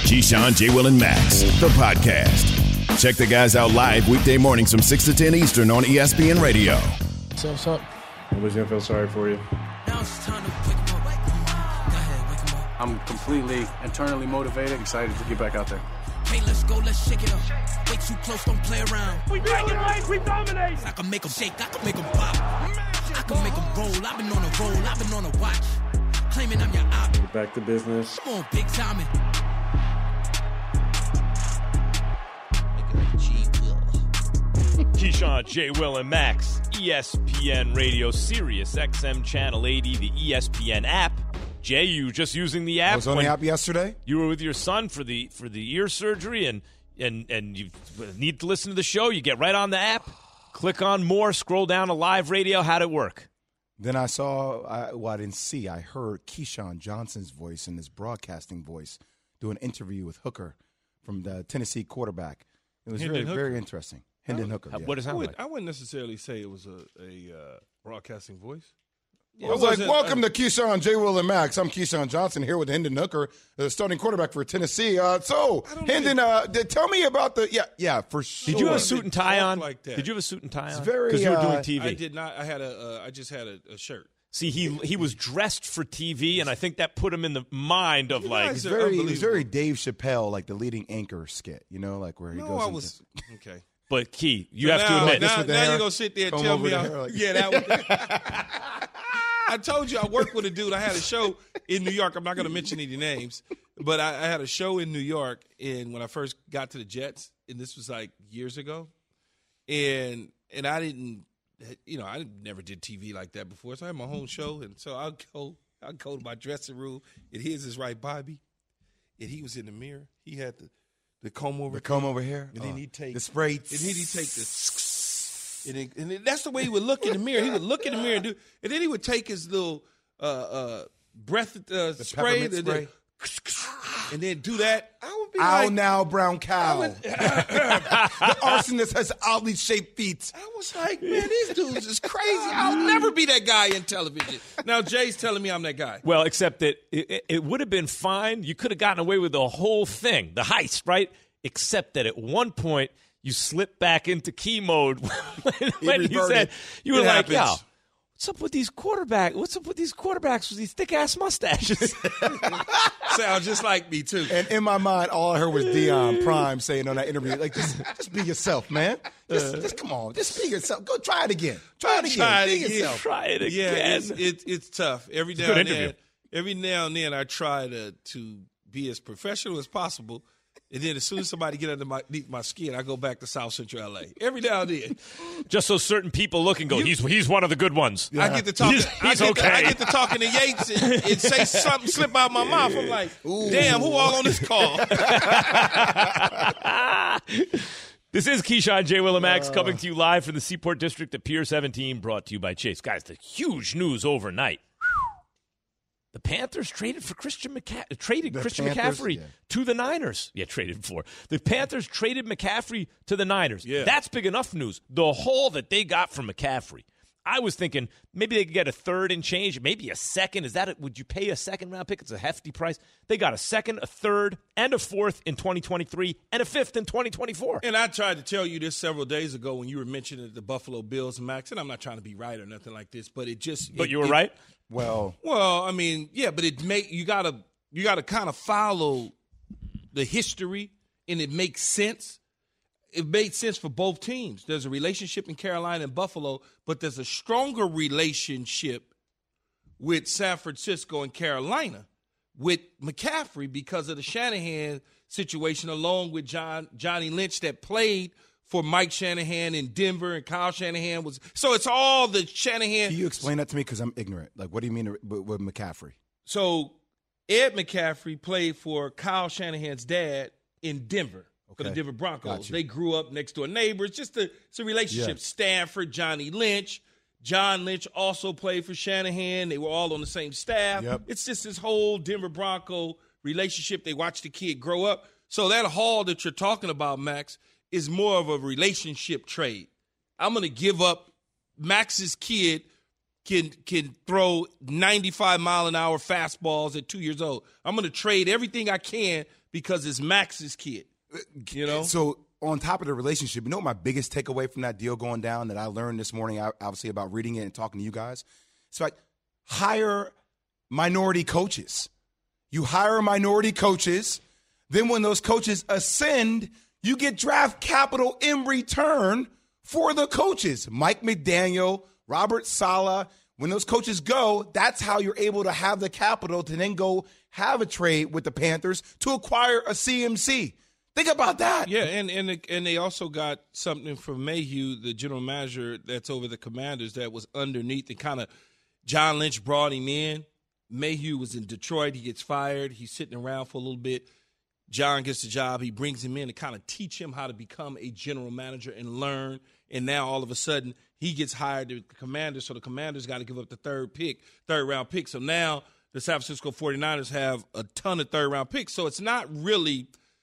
Keyshawn, J. Will, and Max, the podcast. Check the guys out live weekday mornings from 6 to 10 Eastern on ESPN Radio. What's up? Nobody's going to feel sorry for you. I'm completely internally motivated, excited to get back out there. Hey, let's go, let's shake it up. Way too close, don't play around. We bring it right, we dominate. I can make them shake, I can make them pop. I can make them roll, I've been on a roll, I've been on a watch. Claiming I'm your op. Get back to business. Come on, big timing. Keyshawn, J. Will, and Max, ESPN Radio, Sirius XM Channel 80, the ESPN app. Jay, you just using the app? I was on the app yesterday. You were with your son for the ear surgery, and you need to listen to the show. You get right on the app, click on more, scroll down to live radio. How'd it work? Then I saw, I didn't see, I heard Keyshawn Johnson's voice and his broadcasting voice do an interview with Hooker from the Tennessee quarterback. It was very interesting. Hendon Hooker. What does that sound like? I wouldn't necessarily say it was a broadcasting voice. I was like, welcome to Keyshawn, J. Will, and Max. I'm Keyshawn Johnson here with Hendon Hooker, the starting quarterback for Tennessee. Hendon, tell me about the for sure. Did you have a suit and tie on? Like that. Did you have a suit and tie on? Very. Because you were doing TV. I did not. I just had a shirt. See, he was dressed for TV, and I think that put him in the mind of like. He's very Dave Chappelle, like the leading anchor skit. You know, like where he goes. Okay. But Key, you have to admit. Now you're gonna sit there and tell me, that was. I told you I worked with a dude. I had a show in New York. I'm not going to mention any names, but I had a show in New York, and when I first got to the Jets, and this was like years ago, and I didn't, I never did TV like that before, so I had my own show, and so I'll go to my dressing room, and here's his right Bobby, and he was in the mirror. He had the comb over, here, and then he'd take the spray, and then he'd take the. And that's the way he would look in the mirror. He would look in the mirror and then he would take his little breath spray, and then do that. I would be like, now, brown cow. The arsonist has oddly shaped feet. I was like, man, these dudes is crazy. I'll never be that guy in television. Now Jay's telling me I'm that guy. Well, except that it would have been fine. You could have gotten away with the whole thing, the heist, right? Except that at one point, you slipped back into key mode when you said you were like, "Yo, what's up with these quarterbacks? What's up with these quarterbacks with these thick ass mustaches?" Sound just like me too. And in my mind, all I heard was Deion Prime saying on that interview, like, "Just be yourself, man. Just come on, just be yourself. Go try it again. Try it again. Be yourself. Try it again." Yeah, it's tough. Every now and then, I try to be as professional as possible. And then as soon as somebody get underneath my skin, I go back to South Central L.A. Every now and then. Just so certain people look and go, he's one of the good ones. Yeah. I get to talking. I get to talking to Yates and say something slip out my mouth. I'm like, damn, who all on this call? This is Keyshawn, J. Will, and Max coming to you live from the Seaport District at Pier 17, brought to you by Chase. Guys, the huge news overnight. The Panthers traded Christian McCaffrey to the Niners. Yeah, traded for. The Panthers traded McCaffrey to the Niners. Yeah. That's big enough news. The haul that they got from McCaffrey. I was thinking maybe they could get a third and change, maybe a second. Is that would you pay a second round pick? It's a hefty price. They got a second, a third, and a fourth in 2023, and a fifth in 2024. And I tried to tell you this several days ago when you were mentioning the Buffalo Bills, Max, and I'm not trying to be right or nothing like this, but it just. But you were right. Well, I mean, yeah, but you gotta kind of follow the history, and it makes sense. It made sense for both teams. There's a relationship in Carolina and Buffalo, but there's a stronger relationship with San Francisco and Carolina with McCaffrey because of the Shanahan situation, along with Johnny Lynch that played for Mike Shanahan in Denver, and Kyle Shanahan was – so it's all the Shanahan – Can you explain that to me? Because I'm ignorant. Like, what do you mean with McCaffrey? So Ed McCaffrey played for Kyle Shanahan's dad in Denver for the Denver Broncos. They grew up next door neighbors. It's a relationship. Yeah. Stanford, Johnny Lynch. John Lynch also played for Shanahan. They were all on the same staff. Yep. It's just this whole Denver Bronco relationship. They watched the kid grow up. So that haul that you're talking about, Max, is more of a relationship trade. I'm going to give up Max's kid can throw 95-mile-an-hour fastballs at 2 years old. I'm going to trade everything I can because it's Max's kid. You know? So on top of the relationship, you know what my biggest takeaway from that deal going down that I learned this morning, obviously about reading it and talking to you guys? It's like hire minority coaches. You hire minority coaches. Then when those coaches ascend, you get draft capital in return for the coaches. Mike McDaniel, Robert Saleh. When those coaches go, that's how you're able to have the capital to then go have a trade with the Panthers to acquire a CMC. Think about that. Yeah, and they also got something from Mayhew, the general manager that's over the Commanders, that was underneath and kind of John Lynch brought him in. Mayhew was in Detroit. He gets fired. He's sitting around for a little bit. John gets the job. He brings him in to kind of teach him how to become a general manager and learn. And now all of a sudden he gets hired to the Commanders, so the Commanders got to give up the third-round pick. So now the San Francisco 49ers have a ton of third-round picks. So it's not really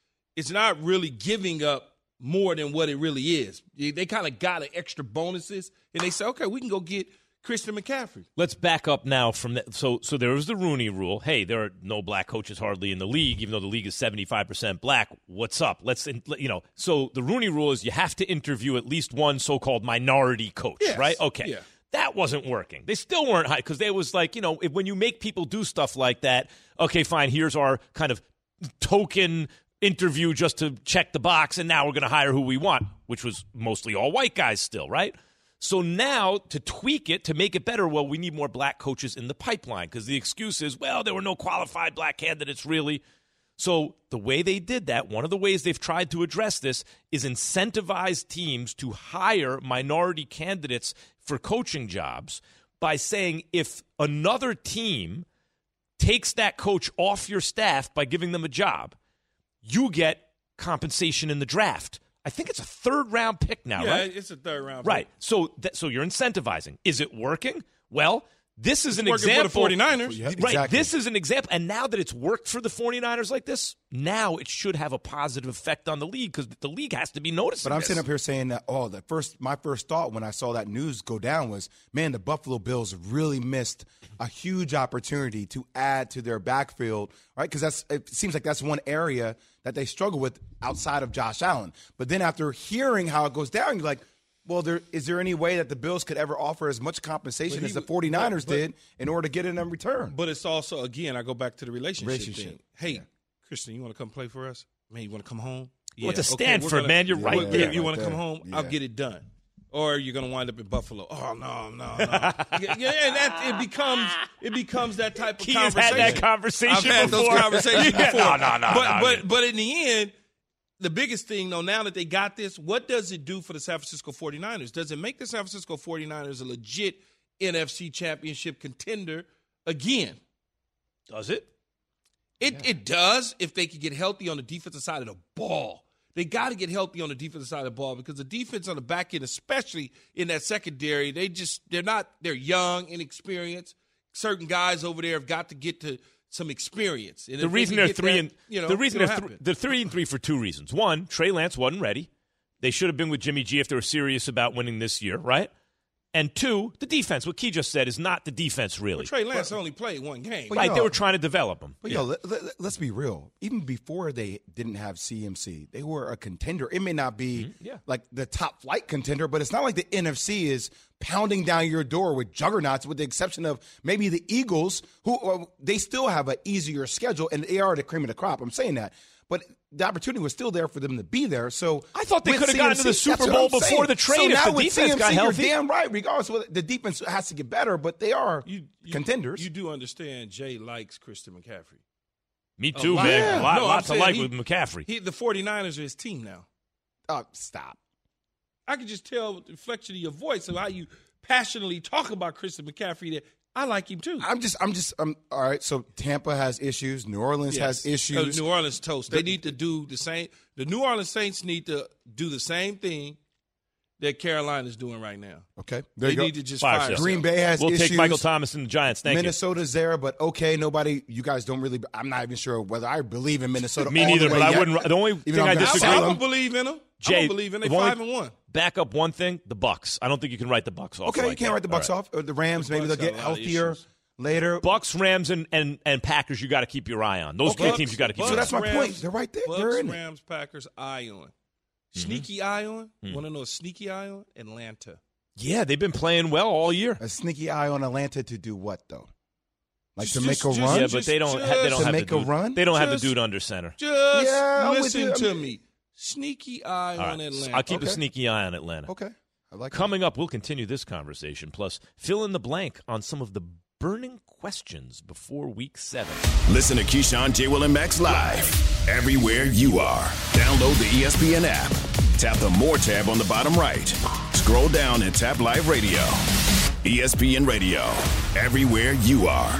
giving up more than what it really is. They kind of got extra bonuses, and they say, okay, we can go get Christian McCaffrey. Let's back up now from that. So there was the Rooney Rule. Hey, there are no black coaches hardly in the league, even though the league is 75% black. What's up? So the Rooney Rule is you have to interview at least one so-called minority coach, yes. right? Okay. Yeah. That wasn't working. They still weren't high because they was like, when you make people do stuff like that, okay, fine, here's our kind of token interview just to check the box, and now we're going to hire who we want, which was mostly all white guys still, right? So now to tweak it, to make it better, well, we need more black coaches in the pipeline because the excuse is, well, there were no qualified black candidates really. So the way they did that, one of the ways they've tried to address this is incentivize teams to hire minority candidates for coaching jobs by saying if another team takes that coach off your staff by giving them a job, you get compensation in the draft. I think it's a third-round pick now, right? Yeah, it's a third-round pick. Right. So you're incentivizing. Is it working? Well, this is an working example. For the 49ers. Yeah, Right. exactly. This is an example. And now that it's worked for the 49ers like this, now it should have a positive effect on the league because the league has to be noticing But I'm this. sitting up here saying that, my first thought when I saw that news go down was, man, the Buffalo Bills really missed a huge opportunity to add to their backfield, right? Because it seems like that's one area that they struggle with outside of Josh Allen. But then after hearing how it goes down, you're like, well, is there any way that the Bills could ever offer as much compensation as the 49ers did in order to get it in return? But it's also, again, I go back to the relationship thing. Hey, Christian, you want to come play for us? Man, you want to come home? Well, it's a Stanford, man. You're right there. You right want to there. come home? Yeah. I'll get it done. Or you're going to wind up in Buffalo. Oh, no. And it becomes that type of He has conversation. had that conversation I've had before. those conversations Yeah. before. No. But in the end, the biggest thing, though, now that they got this, what does it do for the San Francisco 49ers? Does it make the San Francisco 49ers a legit NFC championship contender again? Does it? It does if they can get healthy on the defensive side of the ball. They got to get healthy on the defensive side of the ball because the defense on the back end, especially in that secondary, they're young, inexperienced. Certain guys over there have got to get to some experience. And The reason they're 3 3 they're 3 and 3 for two reasons. One, Trey Lance wasn't ready. They should have been with Jimmy G if they were serious about winning this year, right? And two, the defense. What Key just said is not the defense really. Well, Trey Lance only played one game. Right, they were trying to develop him. But let's be real. Even before they didn't have CMC, they were a contender. It may not be like the top flight contender, but it's not like the NFC is pounding down your door with juggernauts, with the exception of maybe the Eagles, who they still have an easier schedule, and they are the cream of the crop. I'm saying that. But the opportunity was still there for them to be there. So I thought they with could have gotten to the CMC, Super that's what Bowl I'm before saying. the trade So if now the with defense CMC, got healthy. You're damn right. Regardless of the defense has to get better, but they are contenders. You do understand Jay likes Christian McCaffrey. Me too, lot. man. Yeah. A lot, No, lots I'm to like saying with McCaffrey. The 49ers are his team now. Stop. I can just tell with the inflection of your voice of how you passionately talk about Christian McCaffrey that I like him too. I'm all right. So Tampa has issues. New Orleans has issues. New Orleans toast. They need to do the same. The New Orleans Saints need to do the same thing that Carolina's doing right now. Okay. They There you go. need to just Fire fire. sale. Green Bay has We'll issues. take Michael Thomas and the Giants. Thank Minnesota's there, but okay, you guys don't really, I'm not even sure whether I believe in Minnesota. Me all neither, the way but I yet. wouldn't. The only Even thing though I I'm gonna disagree I sell don't them. believe in them. Jay, I don't believe in them. They the only- 5-1. Back up one thing, the Bucks. I don't think you can write the Bucks off. Okay, like you can't that. write the Bucks All right. off. Or the Rams, maybe Bucks they'll get got a lot of healthier. issues. later. Bucks, Rams, and Packers, you got to keep your eye on. Those three teams you got to keep your eye on. So that's my point. They're right there. Bucks, Rams, Packers, eye on. Sneaky eye on? Want to know a sneaky eye on? Atlanta. Yeah, they've been playing well all year. A sneaky eye on Atlanta to do what, though? Like to make a run? Yeah, but they don't have the dude. They don't have the dude under center. Listen to me. Sneaky eye on Atlanta. So I'll keep a sneaky eye on Atlanta. Okay. I like Coming up, we'll continue this conversation. Plus, fill in the blank on some of the burning questions before Week 7. Listen to Keyshawn, J. Will, and Max live everywhere you are. Download the ESPN app. Tap the More tab on the bottom right. Scroll down and tap Live Radio. ESPN Radio. Everywhere you are.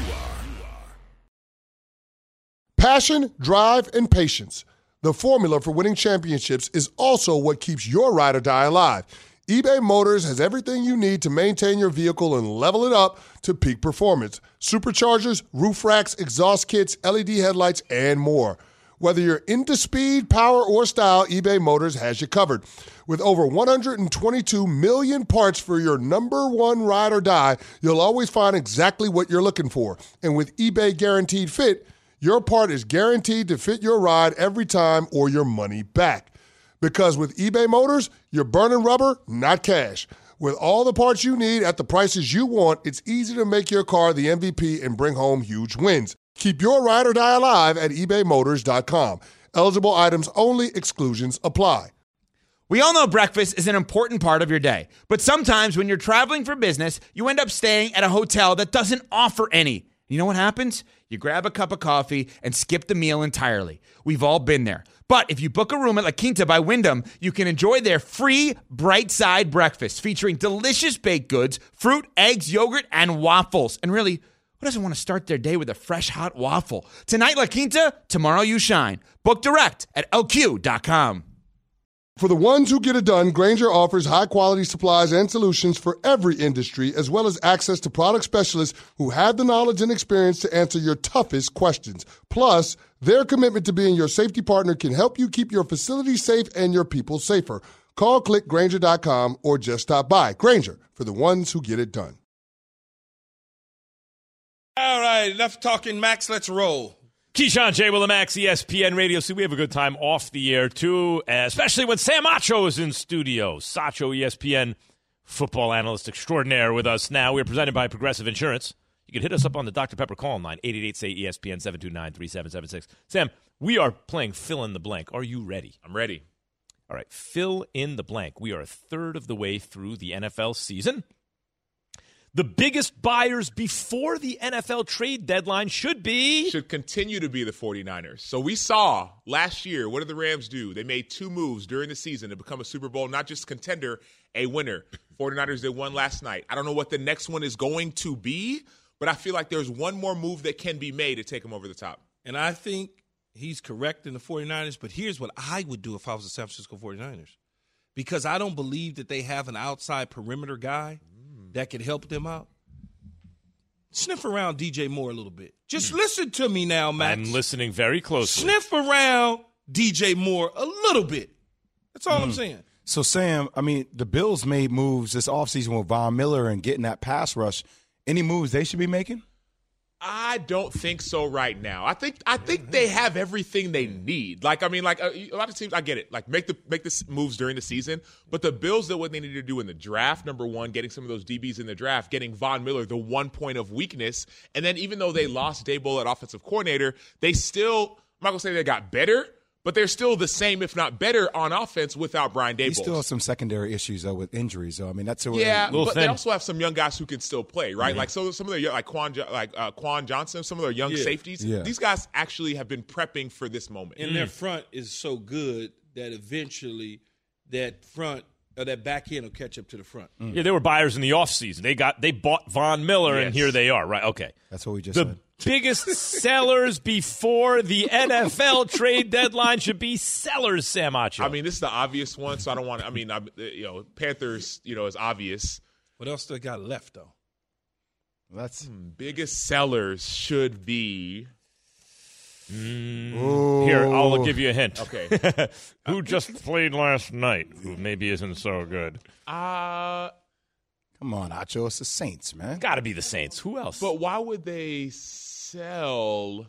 Passion, drive, and patience. The formula for winning championships is also what keeps your ride or die alive. eBay Motors has everything you need to maintain your vehicle and level it up to peak performance. Superchargers, roof racks, exhaust kits, LED headlights, and more. Whether you're into speed, power, or style, eBay Motors has you covered. With over 122 million parts for your number one ride or die, you'll always find exactly what you're looking for. And with eBay Guaranteed Fit, your part is guaranteed to fit your ride every time or your money back. Because with eBay Motors, you're burning rubber, not cash. With all the parts you need at the prices you want, it's easy to make your car the MVP and bring home huge wins. Keep your ride or die alive at ebaymotors.com. Eligible items only. Exclusions apply. We all know breakfast is an important part of your day. But sometimes when you're traveling for business, you end up staying at a hotel that doesn't offer any. You know what happens? You grab a cup of coffee and skip the meal entirely. We've all been there. But if you book a room at La Quinta by Wyndham, you can enjoy their free Bright Side breakfast featuring delicious baked goods, fruit, eggs, yogurt, and waffles. And really, who doesn't want to start their day with a fresh, hot waffle? Tonight, La Quinta, tomorrow you shine. Book direct at LQ.com. For the ones who get it done, Grainger offers high-quality supplies and solutions for every industry, as well as access to product specialists who have the knowledge and experience to answer your toughest questions. Plus, their commitment to being your safety partner can help you keep your facility safe and your people safer. Call, click Grainger.com, or just stop by. Grainger, for the ones who get it done. All right, enough talking, Max. Let's roll. Keyshawn, J. Will, and Max, ESPN Radio. See, we have a good time off the air, too, especially when Sam Acho is in studio. Sacho, ESPN football analyst extraordinaire with us now. We're presented by Progressive Insurance. You can hit us up on the Dr. Pepper call line, 888-SAY-ESPN, 729-3776. Sam, we are playing fill in the blank. Are you ready? I'm ready. All right, fill in the blank. We are a third of the way through the NFL season. The biggest buyers before the NFL trade deadline should continue to be the 49ers. So we saw last year, what did the Rams do? They made two moves during the season to become a Super Bowl, not just contender, a winner. 49ers did one last night. I don't know what the next one is going to be, but I feel like there's one more move that can be made to take them over the top. And I think he's correct in the 49ers, but here's what I would do if I was the San Francisco 49ers. Because I don't believe that they have an outside perimeter guy that could help them out. Sniff around DJ Moore a little bit. Just listen to me now, Max. I'm listening very closely. Sniff around DJ Moore a little bit. That's all I'm saying. So, Sam, I mean, the Bills made moves this offseason with Von Miller and getting that pass rush. Any moves they should be making? I don't think so right now. I think they have everything they need. Like, I mean, like a lot of teams, I get it. Like, make the moves during the season. But the Bills did what they needed to do in the draft. Number one, getting some of those DBs in the draft, getting Von Miller, the one point of weakness. And then even though they lost Daboll at offensive coordinator, they still, I'm not going to say they got better, but they're still the same, if not better, on offense without Brian Daboll. He still has some secondary issues, though, with injuries. So, I mean, that's but they also have some young guys who can still play, right? Mm-hmm. Like some of their like Quan Johnson, some of their young safeties. Yeah. These guys actually have been prepping for this moment. And their front is so good that eventually that back end will catch up to the front. Yeah, they were buyers in the offseason. They bought Von Miller, and here they are. Right? Okay, that's what we just said. Biggest sellers before the NFL trade deadline should be sellers, Sam Acho. I mean, this is the obvious one, so I don't want to. I mean, Panthers, is obvious. What else they got left, though? That's biggest sellers should be. Here, I'll give you a hint. Okay. Who just played last night? Who maybe isn't so good? Come on, Acho. It's the Saints, man. Got to be the Saints. Who else? But why would they sell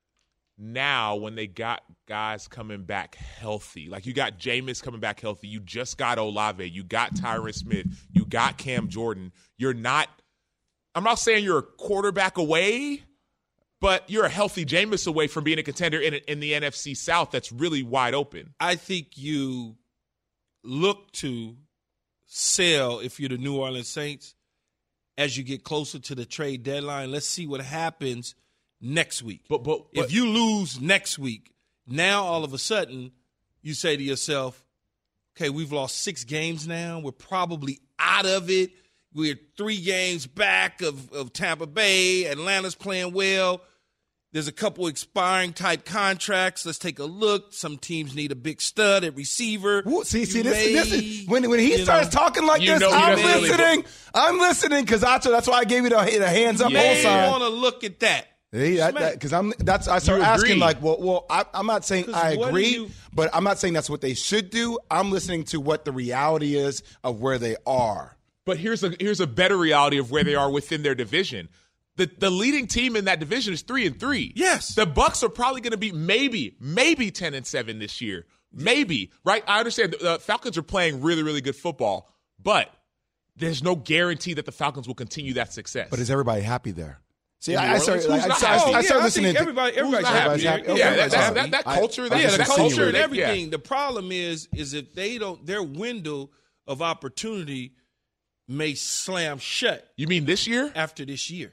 now when they got guys coming back healthy? Like, you got Jameis coming back healthy. You just got Olave. You got Tyron Smith. You got Cam Jordan. I'm not saying you're a quarterback away, but you're a healthy Jameis away from being a contender in the NFC South that's really wide open. I think you look to sell if you're the New Orleans Saints as you get closer to the trade deadline. Let's see what happens next week. But if you lose next week, now all of a sudden you say to yourself, okay, we've lost 6 games now. We're probably out of it. We're 3 games back of Tampa Bay. Atlanta's playing well. There's a couple expiring type contracts. Let's take a look. Some teams need a big stud at receiver. Ooh, see, this is when he starts talking like this. I'm listening. I'm listening because that's why I gave you the hands up whole sign. You want to look at that. Because I start asking like, I'm not saying I agree, but I'm not saying that's what they should do. I'm listening to what the reality is of where they are. But here's a better reality of where they are within their division. The leading team in that division is 3-3. Yes. The Bucs are probably going to be maybe 10-7 this year. Maybe, right? I understand the Falcons are playing really, really good football, but there's no guarantee that the Falcons will continue that success. But is everybody happy there? See, I started listening. Everybody's happy. That culture, the culture and everything. Yeah. The problem is if they don't, their window of opportunity may slam shut. You mean this year? After this year.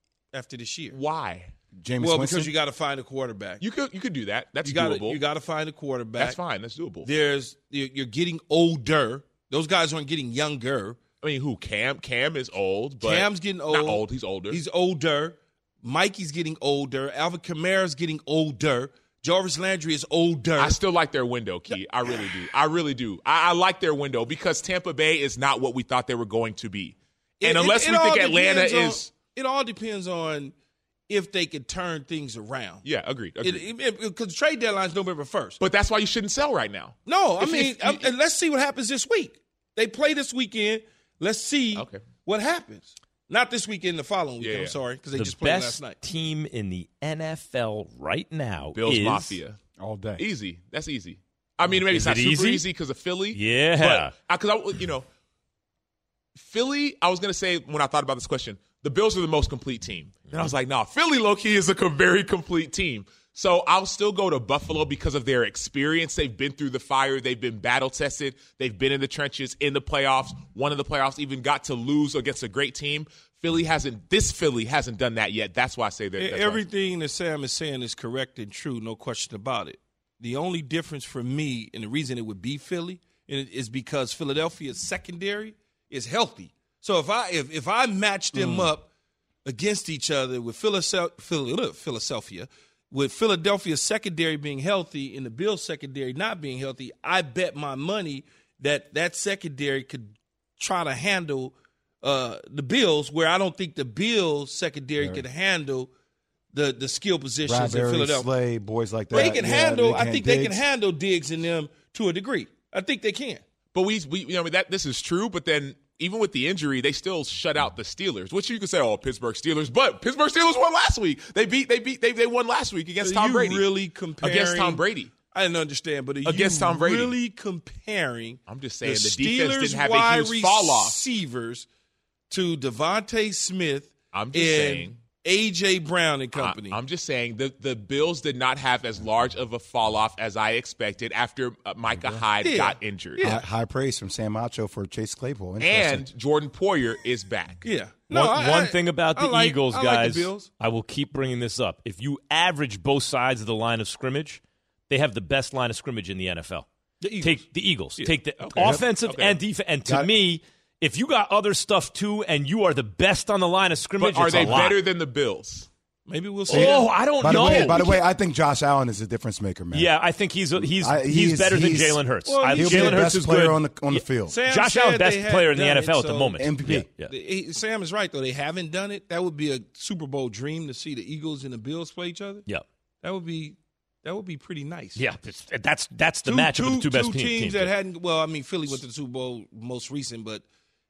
Why? Jameis Winston? Because you got to find a quarterback. You could do that. That's doable. You got to find a quarterback. That's fine. That's doable. You're getting older. Those guys aren't getting younger. I mean, who? Cam is old. But Cam's getting old. Not old. He's older. He's older. Mikey's getting older. Alvin Kamara's getting older. Jarvis Landry is older. I still like their window, Key. I really do. I like their window because Tampa Bay is not what we thought they were going to be. And unless we think Atlanta is... It all depends on if they could turn things around. Yeah, agreed. Because trade deadline's November 1st. But that's why you shouldn't sell right now. No, let's see what happens this week. They play this weekend. Let's see what happens. Not this weekend, the following weekend. I'm sorry, because they just played last night. The best team in the NFL right now Bills Mafia. All day. Easy. That's easy. I mean, maybe it's not super easy because of Philly. Yeah. Because Philly, I was going to say when I thought about this question, the Bills are the most complete team. And I was like, Philly low-key is a very complete team. So I'll still go to Buffalo because of their experience. They've been through the fire. They've been battle-tested. They've been in the trenches, in the playoffs. One of the playoffs even got to lose against a great team. Philly hasn't done that yet. That's why I say that. Everything that Sam is saying is correct and true, no question about it. The only difference for me, and the reason it would be Philly, is because Philadelphia's secondary is healthy. So if I match them up against each other with Philadelphia, with Philadelphia's secondary being healthy and the Bills' secondary not being healthy, I bet my money that secondary could try to handle the Bills, where I don't think the Bills' secondary could handle the skill positions in Philadelphia. Slay, boys like that. They can handle. I think they can handle Diggs and them to a degree. I think they can. But this is true. But then, even with the injury, they still shut out the Steelers, which you could say, Pittsburgh Steelers. But Pittsburgh Steelers won last week. They won last week against Tom Brady. Really comparing against Tom Brady? I didn't understand, but against Tom Brady, really comparing? I'm just saying the defense didn't have a huge fall off. Receivers to Devontae Smith. I'm just saying. A.J. Brown and company. I'm just saying the Bills did not have as large of a fall-off as I expected after Micah Hyde got injured. Yeah. High praise from Sam Acho for Chase Claypool. And Jordan Poyer is back. Yeah. One thing about the Eagles, guys, like the Bills. I will keep bringing this up. If you average both sides of the line of scrimmage, they have the best line of scrimmage in the NFL. Take the Eagles. Yeah. Take the offensive and defense. And to me, if you got other stuff too, and you are the best on the line of scrimmage, but are they better than the Bills? Maybe we'll see. I don't know. By the way, I think Josh Allen is a difference maker, man. Yeah, I think he's better than Jalen Hurts. Jalen Hurts is player on the field. Josh Allen, best player in the NFL at the moment. MVP. Sam is right though. They haven't done it. That would be a Super Bowl dream to see the Eagles and the Bills play each other. Yeah, that would be pretty nice. Yeah, that's the matchup of the two best teams that hadn't. Well, I mean, Philly went to the Super Bowl most recent, but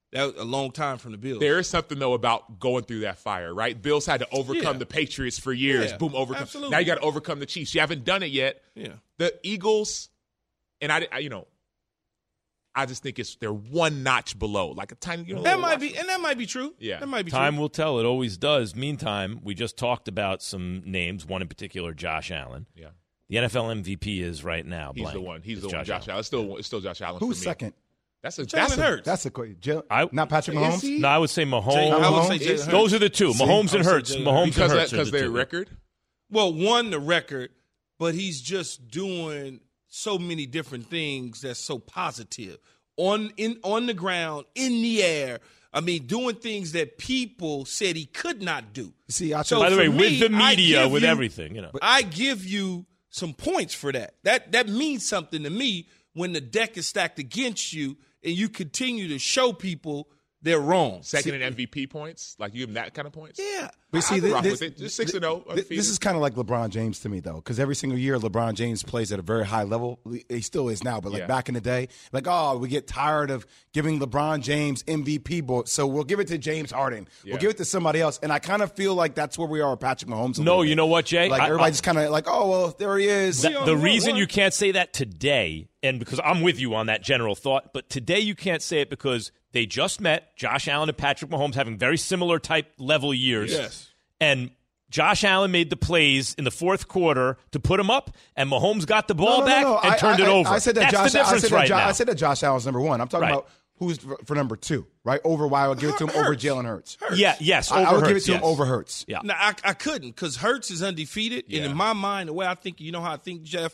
That was a long time from the Bills. There is something, though, about going through that fire, right? Bills had to overcome the Patriots for years. Yeah, Boom, overcome. absolutely. Now you got to overcome the Chiefs. You haven't done it yet. Yeah. The Eagles, and I just think they're one notch below, like a tiny. That might be true. Yeah, that might be Time true. will tell. It always does. Meantime, we just talked about some names. One in particular, Josh Allen. Yeah. The NFL MVP is right now. He's blank. the one. He's It's the one. Josh Allen. It's still Josh Allen. Who's for me. second? That's Jalen Hurts. That's a not Patrick Mahomes. No, I would say Mahomes. I would say Jalen Hurts. Those are the two. Mahomes and Hurts. Mahomes and Hurts because their record. Well, one, the record, but he's just doing so many different things that's so positive on the ground, in the air. I mean, doing things that people said he could not do. See, so by the way, for with me, the media, with you, everything, you know, I give you some points for that. That means something to me when the deck is stacked against you and you continue to show people they're wrong. Second in MVP points, like you give them that kind of points. Yeah, but see, with it. Just 6-0. This is kind of like LeBron James to me, though, because every single year LeBron James plays at a very high level. He still is now, but like back in the day, we get tired of giving LeBron James MVP vote, so we'll give it to James Harden. Yeah. We'll give it to somebody else, and I kind of feel like that's where we are with Patrick Mahomes. No, you know what, Jay? Like everybody just kind of like, oh well, there he is. The reason you can't say that today, and because I'm with you on that general thought, but today you can't say it because they just met, Josh Allen and Patrick Mahomes having very similar type level years. Yes. And Josh Allen made the plays in the fourth quarter to put him up, and Mahomes got the ball back and turned it over. I said that That's the difference right now. I said that Josh Allen's number one. I'm talking about who's for number two, right? Over why I would give it to him over Jalen Hurts. Yeah, yes, over I would Hurts, give it to him over Hurts. Yeah. No, I couldn't because Hurts is undefeated, and in my mind, the way I think, you know how I think, Jeff.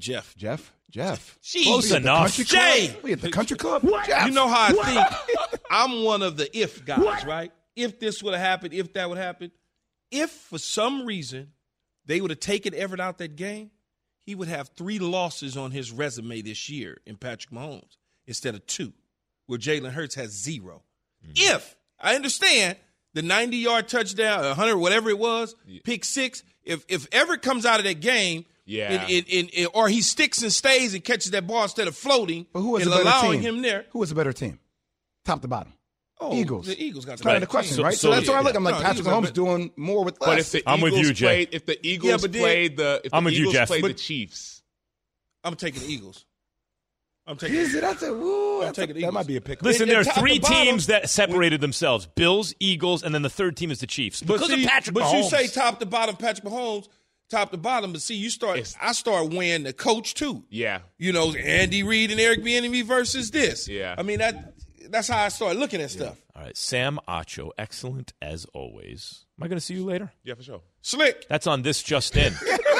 Close enough. Jay. We at the country club. You know how I think. I'm one of the if guys, right? If this would have happened, if that would happen. If for some reason they would have taken Everett out that game, he would have 3 losses on his resume this year in Patrick Mahomes instead of 2, where Jalen Hurts has 0. If, I understand, the 90-yard touchdown, 100, whatever it was, pick 6, if Everett comes out of that game, or he sticks and stays and catches that ball instead of floating, but who was and a better allowing team? him there. Who was a better team? Top to bottom. Eagles. The Eagles got the better question, right? So that's why I look. I'm like, Patrick Mahomes doing more with less. But if the Eagles played the Chiefs, I'm taking the Eagles. I'm taking. That might be a pick. Listen, there are 3 teams that separated themselves: Bills, Eagles, and then the third team is the Chiefs. Because of Patrick Mahomes. But you say top to bottom, Patrick Mahomes. Top to bottom, but see, I start weighing the coach too. Yeah, Andy Reid and Eric Bieniemy versus this. Yeah, I mean that's how I started looking at stuff. All right, Sam Acho, excellent as always. Am I going to see you later? Yeah, for sure. Slick. That's on This Just In.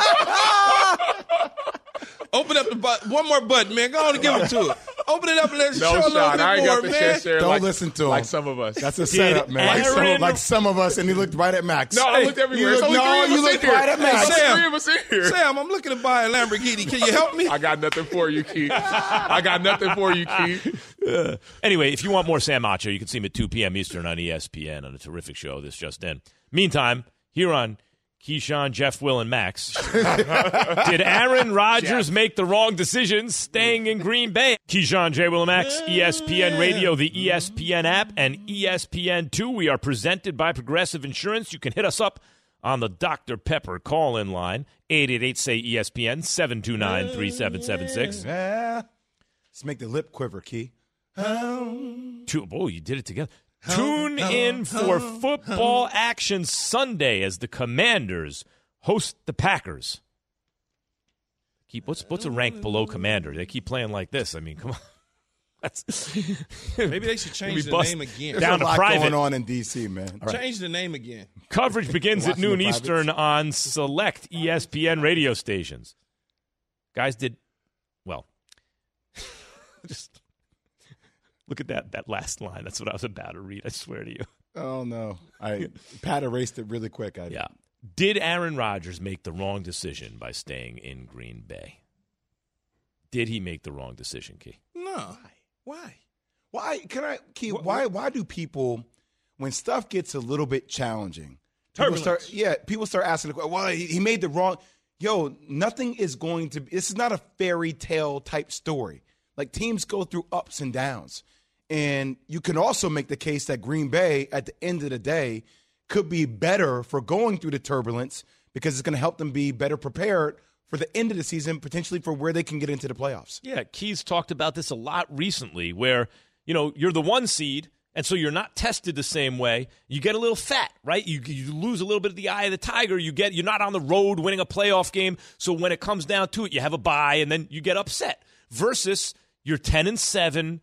Open up the button. One more button, man. Go on and give it to it. Open it up and let's show a little bit I ain't more, got the man. chance there. Don't listen to him. Like some of us. That's a setup, man. Like some of us, and he looked right at Max. No, I looked everywhere. You looked right at Max. Sam, I'm looking to buy a Lamborghini. Can you help me? I got nothing for you, Keith. Anyway, if you want more Sam Acho, you can see him at 2 p.m. Eastern on ESPN on a terrific show, This Just In. Meantime, here on Keyshawn, Jeff, Will, and Max. Did Aaron Rodgers make the wrong decision staying in Green Bay? Keyshawn, J. Will, and Max, ESPN Radio, the ESPN app, and ESPN2. We are presented by Progressive Insurance. You can hit us up on the Dr. Pepper call-in line, 888-SAY-ESPN, 729-3776. Let's make the lip quiver, Key. Oh, you did it together. Tune in for football action Sunday as the Commanders host the Packers. What's a rank below Commander? They keep playing like this. I mean, come on. Maybe they should change the name again. There's a lot going on in D.C., man. Change the name again. Coverage begins at noon Eastern on select ESPN radio stations. Guys did, well, just look at that last line. That's what I was about to read. I swear to you. Oh, no. Pat erased it really quick. Yeah. Did Aaron Rodgers make the wrong decision by staying in Green Bay? Did he make the wrong decision, Key? No. Why? Key, why do people, when stuff gets a little bit challenging, people start asking the question, well, he made the wrong. Yo, nothing is going to be, this is not a fairy tale type story. Like, teams go through ups and downs. And you can also make the case that Green Bay, at the end of the day, could be better for going through the turbulence because it's going to help them be better prepared for the end of the season, potentially for where they can get into the playoffs. Yeah, Keys talked about this a lot recently where, you're the 1 seed, and so you're not tested the same way. You get a little fat, right? You lose a little bit of the eye of the tiger. You're not on the road winning a playoff game, so when it comes down to it, you have a bye, and then you get upset. Versus you're 10-7,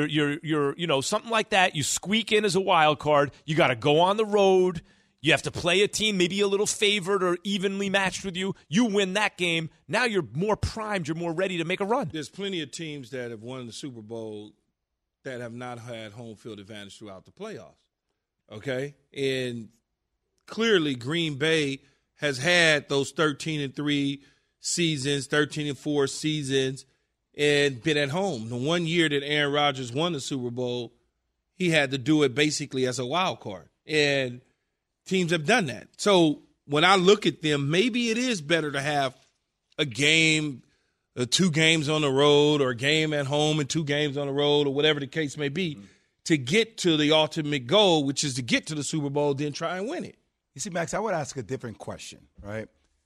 you're something like that. You squeak in as a wild card. You got to go on the road. You have to play a team maybe a little favored or evenly matched with you. You win that game. Now you're more primed. You're more ready to make a run. There's plenty of teams that have won the Super Bowl that have not had home field advantage throughout the playoffs. Okay? And clearly Green Bay has had those 13-3 seasons, 13-4 seasons, and been at home. The 1 year that Aaron Rodgers won the Super Bowl, he had to do it basically as a wild card. And teams have done that. So when I look at them, maybe it is better to have a game, 2 games on the road, or a game at home and 2 games on the road, or whatever the case may be, to get to the ultimate goal, which is to get to the Super Bowl, then try and win it. You see, Max, I would ask a different question, right?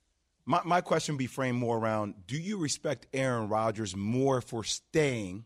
My question would be framed more around, do you respect Aaron Rodgers more for staying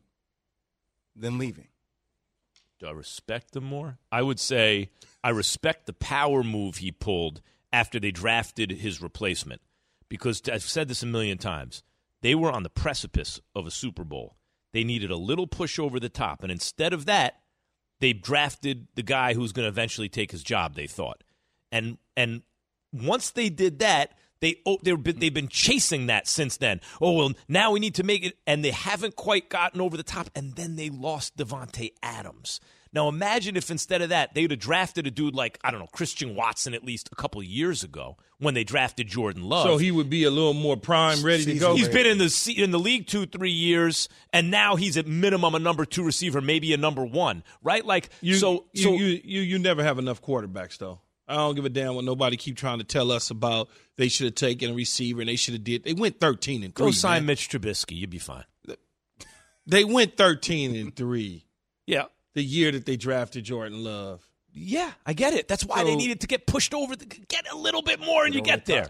than leaving? Do I respect him more? I would say I respect the power move he pulled after they drafted his replacement. Because I've said this a million times. They were on the precipice of a Super Bowl. They needed a little push over the top. And instead of that, they drafted the guy who's going to eventually take his job, they thought. And once they did that, they've been chasing that since then. Oh, well, now we need to make it, and they haven't quite gotten over the top, and then they lost Devontae Adams. Now imagine if instead of that, they'd have drafted a dude like, I don't know, Christian Watson at least a couple of years ago when they drafted Jordan Love. So he would be a little more prime, ready to go. He's been in the league 2-3 years, and now he's at minimum a number 2 receiver, maybe a number 1, right? Like you never have enough quarterbacks, though. I don't give a damn what nobody keep trying to tell us about. They should have taken a receiver, and they should have did. They went 13-3. Go sign Mitch Trubisky. You'd be fine. They went 13-3. Yeah. The year that they drafted Jordan Love. Yeah, I get it. That's why they needed to get pushed over, get a little bit more, and you get there.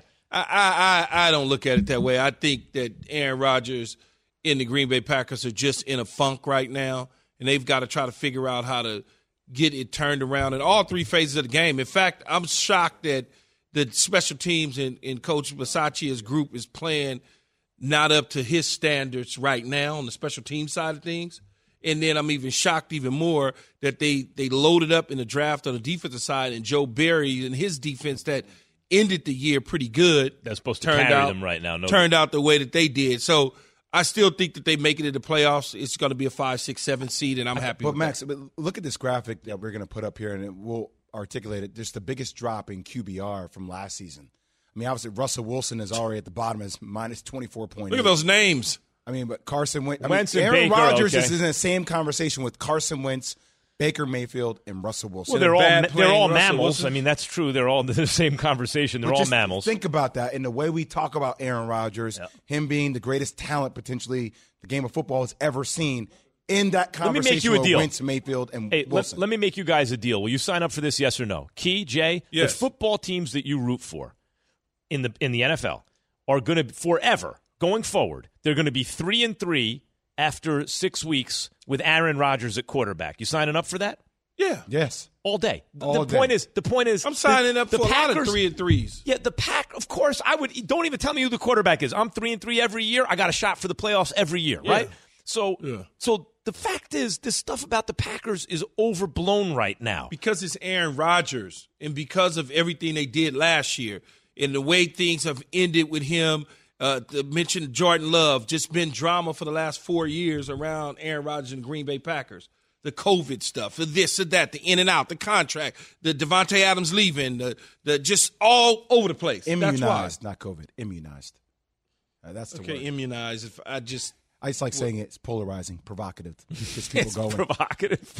I don't look at it that way. I think that Aaron Rodgers and the Green Bay Packers are just in a funk right now, and they've got to try to figure out how to get it turned around in all 3 phases of the game. In fact, I'm shocked that the special teams and Coach Bisaccia's group is playing not up to his standards right now on the special team side of things. And then I'm even shocked even more that they loaded up in the draft on the defensive side, and Joe Barry and his defense that ended the year pretty good. That's supposed to carry them right now. Turned out the way that they did. So I still think that they make it into the playoffs. It's going to be a 5, 6, 7 seed, and I'm happy with Max, that. But look at this graphic that we're going to put up here, and we'll articulate it. Just the biggest drop in QBR from last season. I mean, obviously, Russell Wilson is already at the bottom as minus 24.8. Look at those names. I mean, but Carson Wentz. And Aaron Rodgers okay. is in the same conversation with Carson Wentz, Baker Mayfield, and Russell Wilson. Well, they're all mammals. Wilson. I mean, that's true. They're all in the same conversation. They're all mammals. Think about that. In the way we talk about Aaron Rodgers, him being the greatest talent potentially the game of football has ever seen. In that conversation, let me make you a deal. Wentz, Mayfield, and Wilson. Let me make you guys a deal. Will you sign up for this? Yes or no? Key, Jay, yes. The football teams that you root for in the NFL are going to forever. Going forward, they're going to be 3-3 after 6 weeks with Aaron Rodgers at quarterback. You signing up for that? Yeah. Yes. All day. All the point is, I'm signing up for Packers, a lot of 3-3s. Yeah, the Pack. Of course, I would. Don't even tell me who the quarterback is. I'm 3-3 every year. I got a shot for the playoffs every year, right? So the fact is, this stuff about the Packers is overblown right now because it's Aaron Rodgers, and because of everything they did last year, and the way things have ended with him. To mention Jordan Love, just been drama for the last 4 years around Aaron Rodgers and Green Bay Packers. The COVID stuff, the this or that, the in and out, the contract, the Devontae Adams leaving, the just all over the place. Immunized, not COVID. Immunized. That's the word. Immunized. If I just like saying it's polarizing, provocative. Just people going. Provocative.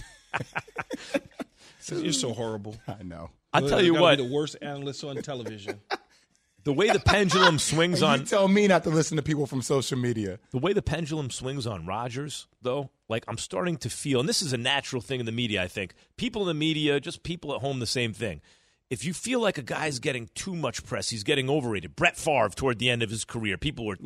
You're so horrible. I know. I'll tell you what. Be the worst analyst on television. The way the pendulum swings on... You tell me not to listen to people from social media. The way the pendulum swings on Rodgers, though, like I'm starting to feel, and this is a natural thing in the media, I think. People in the media, just people at home, the same thing. If you feel like a guy's getting too much press, he's getting overrated. Brett Favre toward the end of his career, people were,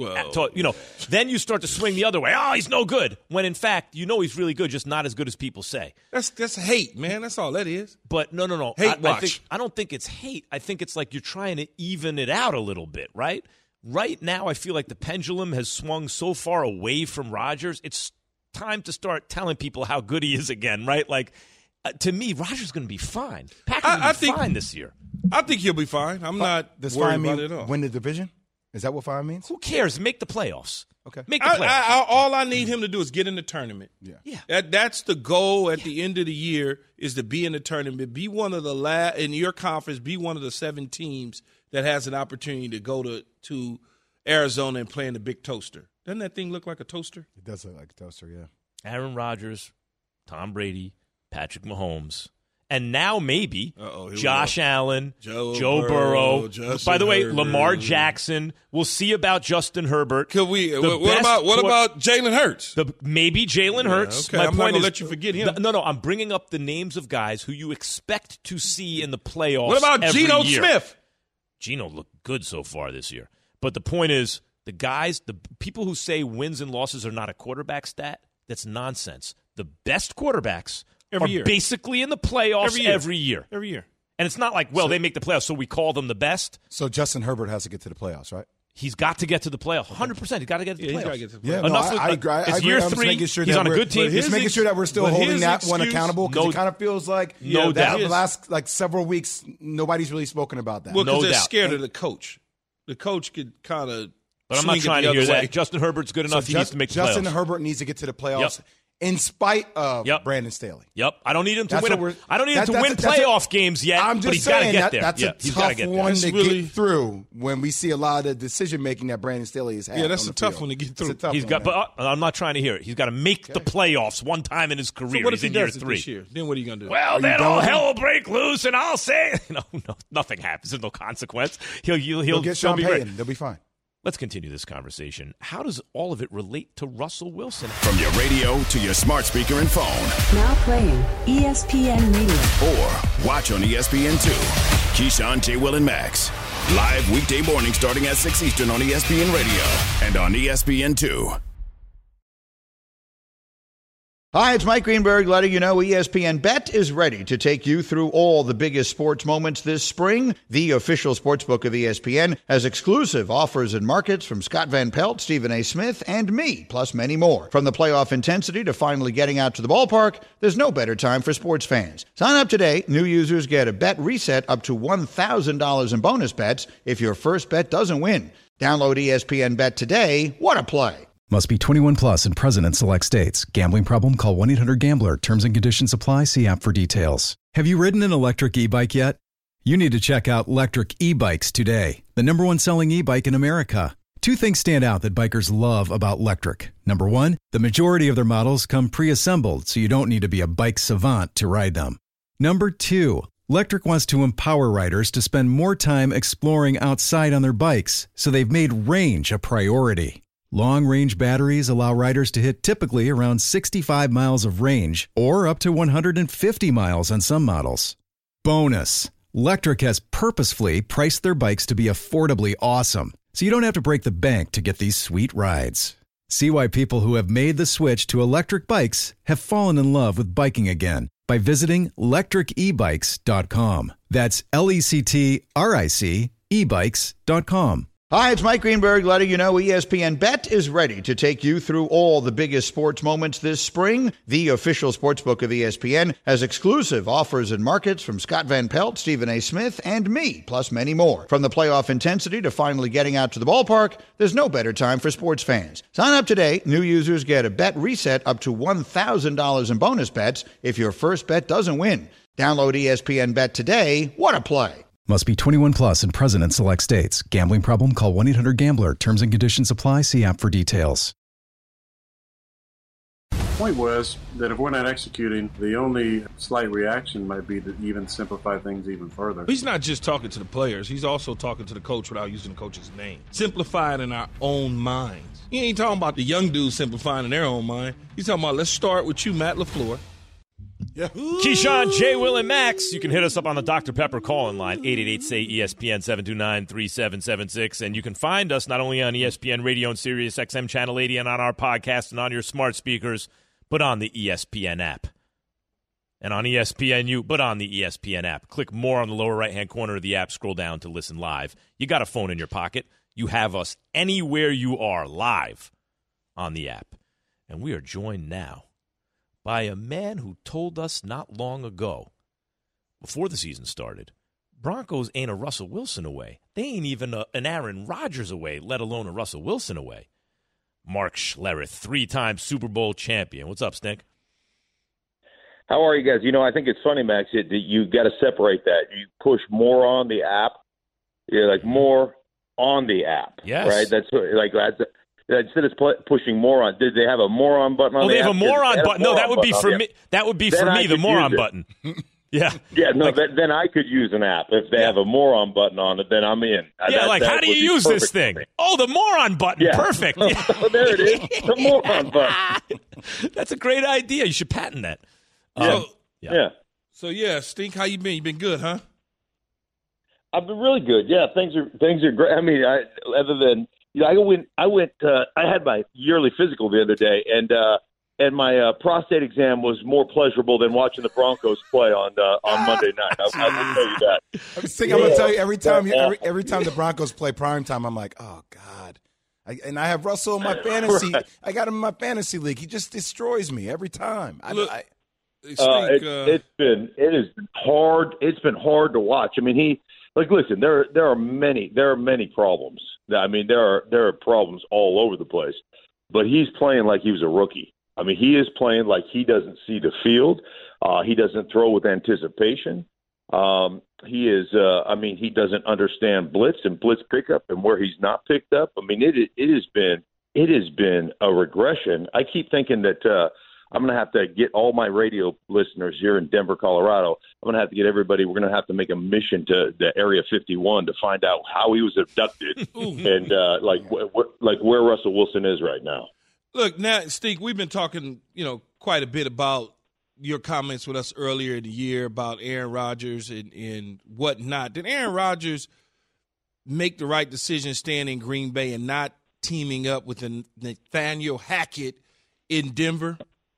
then you start to swing the other way. Oh, he's no good. When in fact, he's really good, just not as good as people say. That's hate, man. That's all that is. But no. Hate watch. I don't think it's hate. I think it's like you're trying to even it out a little bit, right? Right now, I feel like the pendulum has swung so far away from Rodgers. It's time to start telling people how good he is again, right? Like, to me, Rodgers going to be fine. Packers will be fine this year. I think he'll be fine. I'm not worried about it at all. Win the division? Is that what fine means? Who cares? Make the playoffs. Okay. Make the playoffs. All I need him to do is get in the tournament. Yeah. That's the goal at the end of the year, is to be in the tournament. Be one of the in your conference, be one of the 7 teams that has an opportunity to go to Arizona and play in the big toaster. Doesn't that thing look like a toaster? It does look like a toaster, yeah. Aaron Rodgers, Tom Brady, Patrick Mahomes, and now maybe Josh Allen, Joe Burrow. By the way, Lamar Jackson. We'll see about Justin Herbert. What about Jalen Hurts? Maybe Jalen Hurts. Okay, I'm not going to let you forget him. No, I'm bringing up the names of guys who you expect to see in the playoffs. What about Geno Smith? Geno looked good so far this year. But the point is, the people who say wins and losses are not a quarterback stat, that's nonsense. The best quarterbacks are basically in the playoffs every year. Every year. And it's not like, they make the playoffs, so we call them the best. So Justin Herbert has to get to the playoffs, right? He's got to get to the playoffs. 100%. He's got to get to the playoffs. Yeah, I agree. It's year 3. He's on a good team. Just making sure that we're still holding that one accountable, because it kind of feels like the last several weeks, nobody's really spoken about that. Well, because they're scared of the coach. The coach could kind of But I'm not trying to hear that. Justin Herbert's good enough. He needs to make the playoffs. Justin Herbert needs to get to the playoffs. In spite of Brandon Staley. Yep. I don't need him to win. I don't need him to win playoff games yet. I'm just saying that's a tough one to really get through when we see a lot of decision making that Brandon Staley has had. Yeah, that's a tough one to get through. But I'm not trying to hear it. He's got to make the playoffs one time in his career. So what if He's in he year does 3. This year? Then what are you going to do? Well, then all hell will break loose, and I'll say, no, nothing happens. There's no consequence. He'll get Sean Payton. They'll be fine. Let's continue this conversation. How does all of it relate to Russell Wilson? From your radio to your smart speaker and phone. Now playing ESPN Radio. Or watch on ESPN2. Keyshawn, J. Will, and Max. Live weekday morning starting at 6 Eastern on ESPN Radio and on ESPN2. Hi, it's Mike Greenberg letting you know ESPN Bet is ready to take you through all the biggest sports moments this spring. The official sportsbook of ESPN has exclusive offers and markets from Scott Van Pelt, Stephen A. Smith, and me, plus many more. From the playoff intensity to finally getting out to the ballpark, there's no better time for sports fans. Sign up today. New users get a bet reset up to $1,000 in bonus bets if your first bet doesn't win. Download ESPN Bet today. What a play. Must be 21 plus and present in select states. Gambling problem? Call 1-800-GAMBLER. Terms and conditions apply. See app for details. Have you ridden an electric e-bike yet? You need to check out Lectric E-Bikes today, the #1 selling e-bike in America. 2 things stand out that bikers love about Lectric. Number 1, the majority of their models come pre-assembled, so you don't need to be a bike savant to ride them. Number 2, Lectric wants to empower riders to spend more time exploring outside on their bikes, so they've made range a priority. Long-range batteries allow riders to hit typically around 65 miles of range or up to 150 miles on some models. Bonus, Lectric has purposefully priced their bikes to be affordably awesome, so you don't have to break the bank to get these sweet rides. See why people who have made the switch to electric bikes have fallen in love with biking again by visiting lectricebikes.com. That's LECTRIC ebikes.com. Hi, it's Mike Greenberg letting you know ESPN Bet is ready to take you through all the biggest sports moments this spring. The official sportsbook of ESPN has exclusive offers and markets from Scott Van Pelt, Stephen A. Smith, and me, plus many more. From the playoff intensity to finally getting out to the ballpark, there's no better time for sports fans. Sign up today. New users get a bet reset up to $1,000 in bonus bets if your first bet doesn't win. Download ESPN Bet today. What a play. Must be 21 plus and present in select states. Gambling problem? Call 1-800-GAMBLER. Terms and conditions apply. See app for details. point was that if we're not executing, the only slight reaction might be to even simplify things even further. He's not just talking to the players. He's also talking to the coach without using the coach's name. Simplify it in our own minds. He ain't talking about the young dudes simplifying in their own mind. He's talking about, let's start with you, Matt LaFleur. Yeah. Keyshawn, J. Will, and Max. You can hit us up on the Dr. Pepper call-in line, 888-SAY-ESPN, 729-3776. And you can find us not only on ESPN Radio and Sirius XM Channel 80 and on our podcast and on your smart speakers, but on the ESPN app. And on ESPNU, but on the ESPN app. Click more on the lower right-hand corner of the app. Scroll down to listen live. You got a phone in your pocket. You have us anywhere you are live on the app. And we are joined now by a man who told us not long ago, before the season started, Broncos ain't a Russell Wilson away. They ain't even an Aaron Rodgers away, let alone a Russell Wilson away. Mark Schlereth, 3-time Super Bowl champion. What's up, Stink? How are you guys? You know, I think it's funny, Max, that you got to separate that. You push more on the app, like more on the app. Yes. Right? That's instead of pushing moron, did they have a moron button on the app? Oh, they have a moron button. No, that would be for me. That would be for me, the moron button. Yeah. Yeah, no, then I could use an app. If they have a moron button on it, then I'm in. Yeah, how do you use this thing? Oh, the moron button. Yeah. Perfect. Yeah. There it is, the moron button. That's a great idea. You should patent that. So, Stink, how you been? You been good, huh? I've been really good. Yeah, things are great. I mean, other than I had my yearly physical the other day, and my prostate exam was more pleasurable than watching the Broncos play on Monday night. I will tell you that. I'm gonna tell you every time the Broncos play primetime, I'm like, oh God. And I have Russell in my fantasy. Right. I got him in my fantasy league. He just destroys me every time. It's been hard. It's been hard to watch. I mean, listen, there are many problems. I mean, there are problems all over the place. But he's playing like he was a rookie. I mean, he is playing like he doesn't see the field. He doesn't throw with anticipation. He doesn't understand blitz and blitz pickup and where he's not picked up. I mean, it has been a regression. I keep thinking that I'm going to have to get all my radio listeners here in Denver, Colorado. I'm going to have to get everybody. We're going to have to make a mission to the Area 51 to find out how he was abducted and where Russell Wilson is right now. Look, now, Steve, we've been talking, quite a bit about your comments with us earlier in the year about Aaron Rodgers and whatnot. Did Aaron Rodgers make the right decision staying in Green Bay and not teaming up with Nathaniel Hackett in Denver?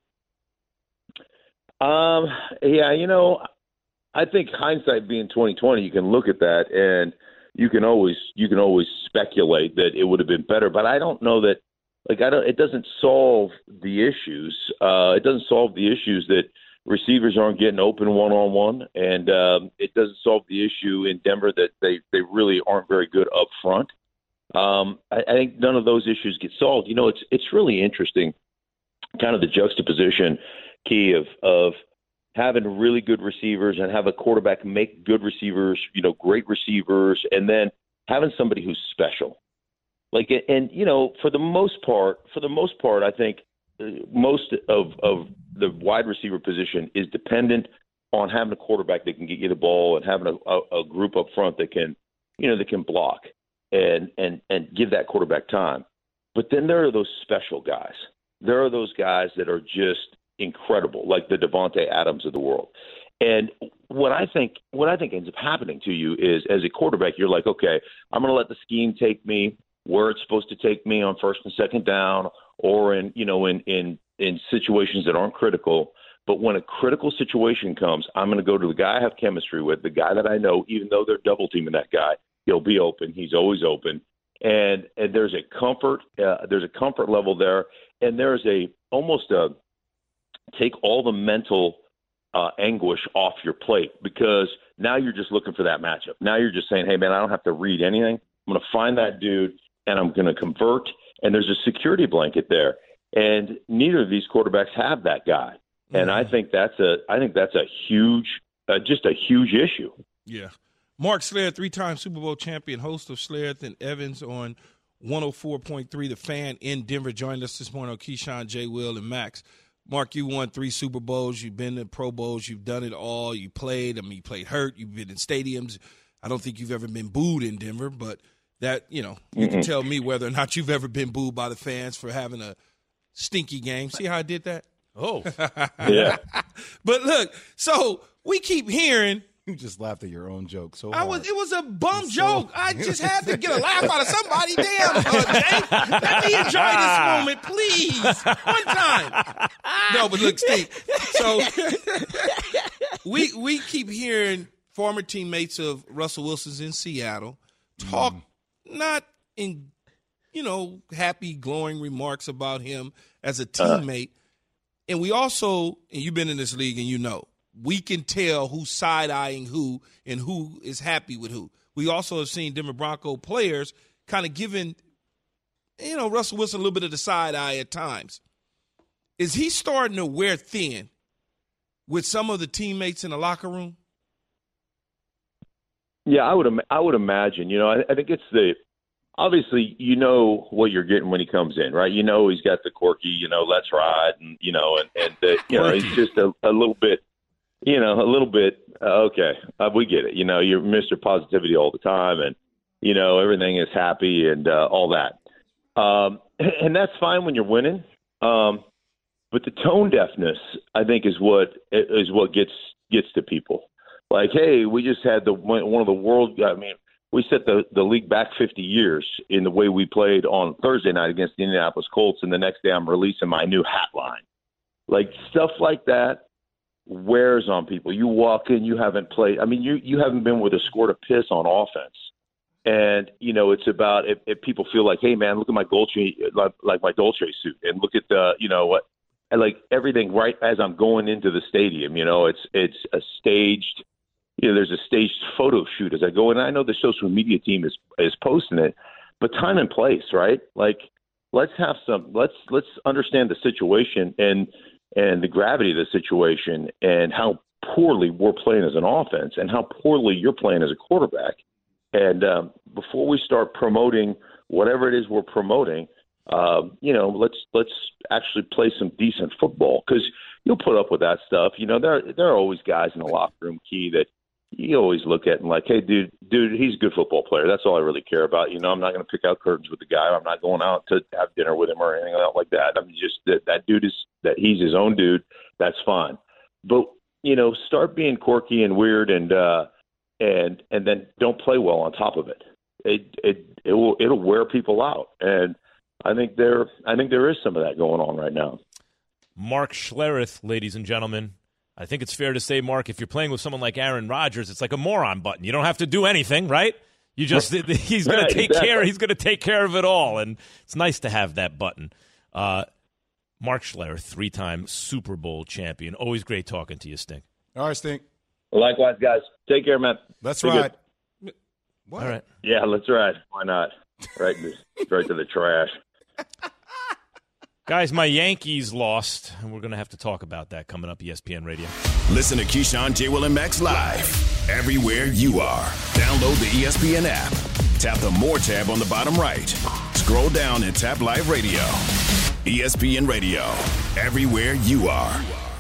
I think hindsight being 20/20, you can look at that and you can always speculate that it would have been better. But I don't know that. It doesn't solve the issues. It doesn't solve the issues that receivers aren't getting open one-on-one, and it doesn't solve the issue in Denver that they really aren't very good up front. I think none of those issues get solved. It's really interesting, kind of the juxtaposition, Key, of having really good receivers and have a quarterback make good receivers, great receivers, and then having somebody who's special. For the most part, I think most of the wide receiver position is dependent on having a quarterback that can get you the ball and having a group up front that can block and give that quarterback time. But then there are those special guys. There are those guys that are just incredible, like the Devontae Adams of the world. And what I think ends up happening to you is, as a quarterback, you're like, okay, I'm going to let the scheme take me where it's supposed to take me on first and second down, or in situations that aren't critical. But when a critical situation comes, I'm going to go to the guy I have chemistry with, the guy that I know, even though they're double teaming that guy, he'll be open. He's always open. And there's a comfort level there, and there's almost take all the mental anguish off your plate, because now you're just looking for that matchup. Now you're just saying, hey man, I don't have to read anything. I'm going to find that dude and I'm going to convert. And there's a security blanket there, and neither of these quarterbacks have that guy. And I think that's a huge issue. Yeah. Mark Schlereth, 3-time Super Bowl champion, host of Schlereth and Evans on 104.3 The Fan in Denver, joined us this morning on Keyshawn, J. Will, and Max. Mark, you won 3 Super Bowls. You've been to Pro Bowls. You've done it all. You played. I mean, you played hurt. You've been in stadiums. I don't think you've ever been booed in Denver, but that, you can tell me whether or not you've ever been booed by the fans for having a stinky game. See how I did that? Oh. Yeah. But look, so we keep hearing. You just laughed at your own joke. So it was a bum joke. I just had to get a laugh out of somebody. Damn, Jay. Let me enjoy this moment, please. One time. No, but look, Steve. So we keep hearing former teammates of Russell Wilson's in Seattle talk not in, happy, glowing remarks about him as a teammate. And we also, and you've been in this league and we can tell who's side-eyeing who and who is happy with who. We also have seen Denver Bronco players kind of giving, Russell Wilson a little bit of the side-eye at times. Is he starting to wear thin with some of the teammates in the locker room? Yeah, I would imagine. I think it's obviously what you're getting when he comes in, right? He's got the quirky, let's ride, and he's just a little bit. Okay, we get it. You're Mr. Positivity all the time, and everything is happy and all that, and that's fine when you're winning. But the tone deafness, I think, is what gets to people. Like, hey, we just had one of the world. I mean, we set the league back 50 years in the way we played on Thursday night against the Indianapolis Colts, and the next day I'm releasing my new hat line. Like, stuff like that wears on people. You walk in, you haven't played. I mean, you haven't been with a squirt of piss on offense. And, it's about if people feel like, hey, man, look at my Dolce, like my Dolce suit, and look at the, and like everything right as I'm going into the stadium, it's a staged, there's a staged photo shoot as I go in. I know the social media team is posting it, but time and place, right? Like, let's understand the situation and the gravity of the situation and how poorly we're playing as an offense and how poorly you're playing as a quarterback. And before we start promoting whatever it is we're promoting, let's actually play some decent football, because you'll put up with that stuff. There are always guys in the locker room, Key, that you always look at and like, hey, dude, he's a good football player. That's all I really care about. I'm not going to pick out curtains with the guy. I'm not going out to have dinner with him or anything like that. I mean, just that dude that he's his own dude. That's fine. But, start being quirky and weird and then don't play well on top of it. It'll wear people out. And I think there is some of that going on right now. Mark Schlereth, ladies and gentlemen. I think it's fair to say, Mark, if you're playing with someone like Aaron Rodgers, it's like a moron button. You don't have to do anything, right? You just he's going to take care. He's going to take care of it all, and it's nice to have that button. Mark Schlereth, 3-time Super Bowl champion. Always great talking to you, Stink. All right, Stink. Likewise, guys. Take care, man. Let's ride. All right. Yeah, let's ride. Why not? Right to the trash. Guys, my Yankees lost, and we're going to have to talk about that coming up, ESPN Radio. Listen to Keyshawn, J. Will, and Max live everywhere you are. Download the ESPN app. Tap the More tab on the bottom right. Scroll down and tap Live Radio. ESPN Radio, everywhere you are.